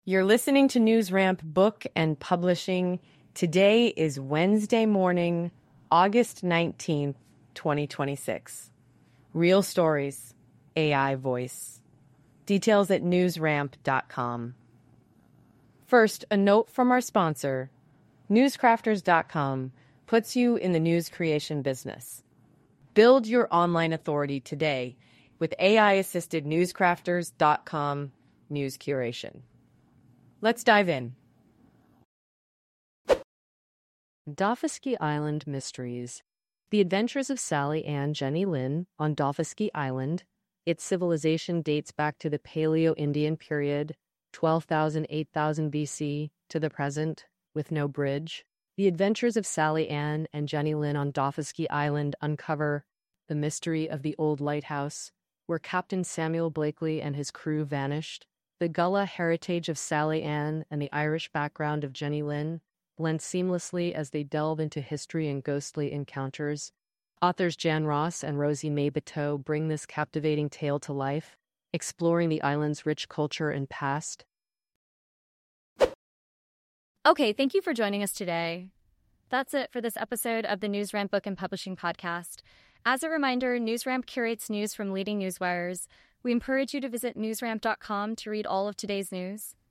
You're listening to NewsRamp Book and Publishing. Today is Wednesday morning, August 19th, 2026. Real stories, AI voice. Details at newsramp.com. First, a note from our sponsor. Newscrafters.com puts you in the news creation business. Build your online authority today with AI-assisted newscrafters.com news curation. Let's dive in. Daufuskie Island Mysteries. The Adventures of Sally Ann Jenny Lin on Daufuskie Island. Its civilization dates back to the Paleo-Indian period, 12,000–8,000 BC, to the present, with no bridge. The Adventures of Sally Ann and Jenny Lin on Daufuskie Island uncover the mystery of the old lighthouse, where Captain Samuel Blakely and his crew vanished. The Gullah heritage of Sally Ann and the Irish background of Jenny Lin blend seamlessly as they delve into history and ghostly encounters. Authors Jan Ross and Rosie May Bateau bring this captivating tale to life, exploring the island's rich culture and past. Okay, thank you for joining us today. That's it for this episode of the NewsRamp Book and Publishing Podcast. As a reminder, NewsRamp curates news from leading newswires. We encourage you to visit newsramp.com to read all of today's news.